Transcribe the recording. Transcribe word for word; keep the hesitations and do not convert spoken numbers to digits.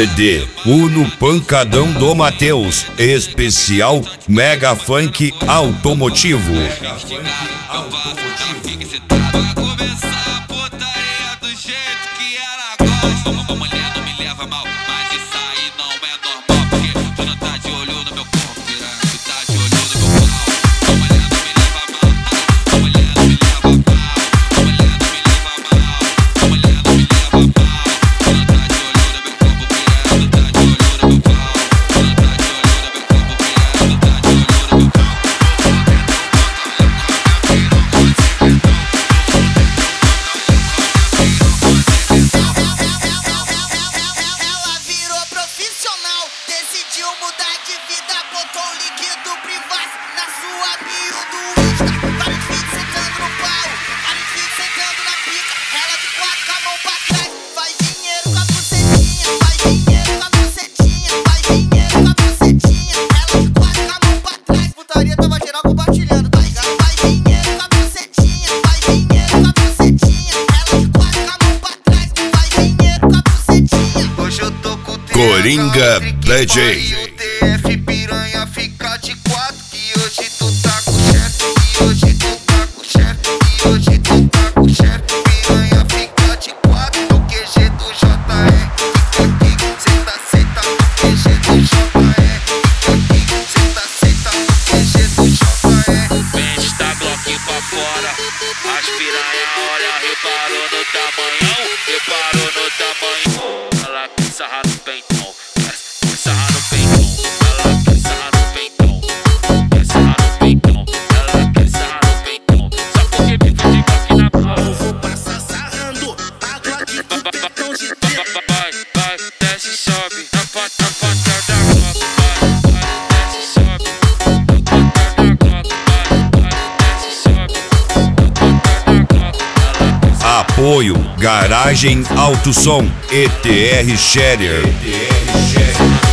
C D Uno Pancadão do Mateus, especial Mega Funk Automotivo. Mega Funk Automotivo. Vai começar a putaria do jeito que ela gosta. Uma mulher não me leva mal, mas isso aí não é normal, porque tu não tá de olho no meu corpo, piranha, tu tá de olho no meu pau. Uma mulher não me leva mal, uma mulher não me leva mal, uma mulher não me leva mal, uma mulher não me leva mal. Tu não tá de olho no meu corpo, piranha, tu tá de olho no meu pau. Tu não tá de olho no meu corpo, piranha, tu tá de olho no meu pau. Decidiu mudar de vida, botou um líquido privado na sua bio do Insta. Vários vídeos sentando no pau, vários vídeos sentando na pica. Ela de quatro com a mão pra trás, faz dinheiro com a bucetinha, faz dinheiro com a bucetinha, faz dinheiro com a bucetinha. Ela de quatro com a mão pra trás, putaria tava geral compartilhando, tá ligado? Faz dinheiro com a bucetinha, faz dinheiro com a bucetinha. Ela de quatro com a mão pra trás, faz dinheiro com a bucetinha. Hoje eu tô com o Coringa D J. o T F piranha fica de quatro, que hoje tu tá com chefe, que hoje tu tá com chefe, que hoje tu tá com chefe. Piranha fica de quatro no Q G do J R. Fica aqui, senta, senta no Q G do J R. Fica aqui, senta, senta no Q G do J R. Pente da Glock pra fora, as piranha olha, reparou no tamanhão, reparou no tamanho. Ela quer sarrar no peitão, quer sarrar no peitão. Ela quer sarrar no peitão, quer sarrar no peitão. Ela quer sarrar no peitão, só porque me fez de Glock na boca. Eu vou passar sarrando a Glock do peitão de três. Vai, vai, desce e sobe na ponta, na ponta da Glock. Vai, vai, desce e sobe na ponta da Glock. Vai, vai, desce e sobe na ponta da Glock. Ela quer sarrar. Apoio Garagem Alto Som E T R Sharer.